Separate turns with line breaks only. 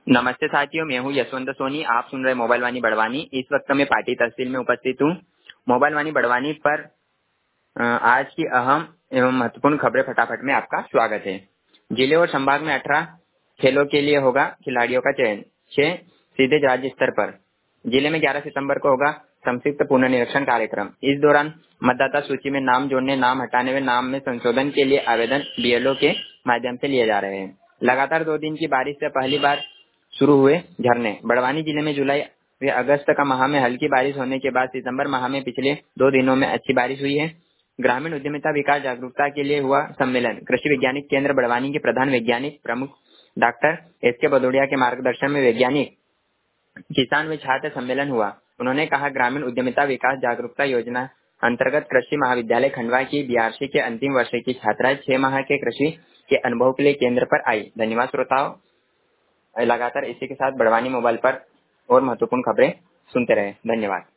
नमस्ते साथियों, मैं हूं यशवंत सोनी। आप सुन रहे मोबाइल वाणी बड़वानी। इस वक्त मैं पार्टी तहसील में उपस्थित हूं। मोबाइल वाणी बड़वानी पर आज की अहम एवं महत्वपूर्ण खबरें फटाफट में आपका स्वागत है। जिले और संभाग में 18 खेलों के लिए होगा खिलाड़ियों का चयन, 6 सीधे राज्य स्तर पर। जिले में 11 सितंबर को होगा संक्षिप्त पुनर्निरीक्षण कार्यक्रम। इस दौरान मतदाता सूची में नाम जोड़ने, नाम हटाने व नाम में संशोधन के लिए आवेदन बीएलओ के माध्यम से लिए जा रहे हैं। लगातार 2 दिन की बारिश से पहली बार शुरू हुए झरने। बड़वानी जिले में जुलाई व अगस्त का माह में हल्की बारिश होने के बाद सितंबर माह में पिछले 2 दिनों में अच्छी बारिश हुई है। ग्रामीण उद्यमिता विकास जागरूकता के लिए हुआ सम्मेलन। कृषि वैज्ञानिक केंद्र बड़वानी के प्रधान वैज्ञानिक प्रमुख डॉक्टर एस.के. भदौड़िया के मार्गदर्शन में वैज्ञानिक, किसान व छात्र सम्मेलन हुआ। उन्होंने कहा, ग्रामीण उद्यमिता विकास जागरूकता योजना अंतर्गत कृषि महाविद्यालय खंडवा की बीआरसी के अंतिम वर्ष की छात्राएं 6 माह के कृषि के अनुभव के लिए केंद्र पर आई। धन्यवाद श्रोताओं। लगातार इसी के साथ बड़वानी मोबाइल पर और महत्वपूर्ण खबरें सुनते रहे। धन्यवाद।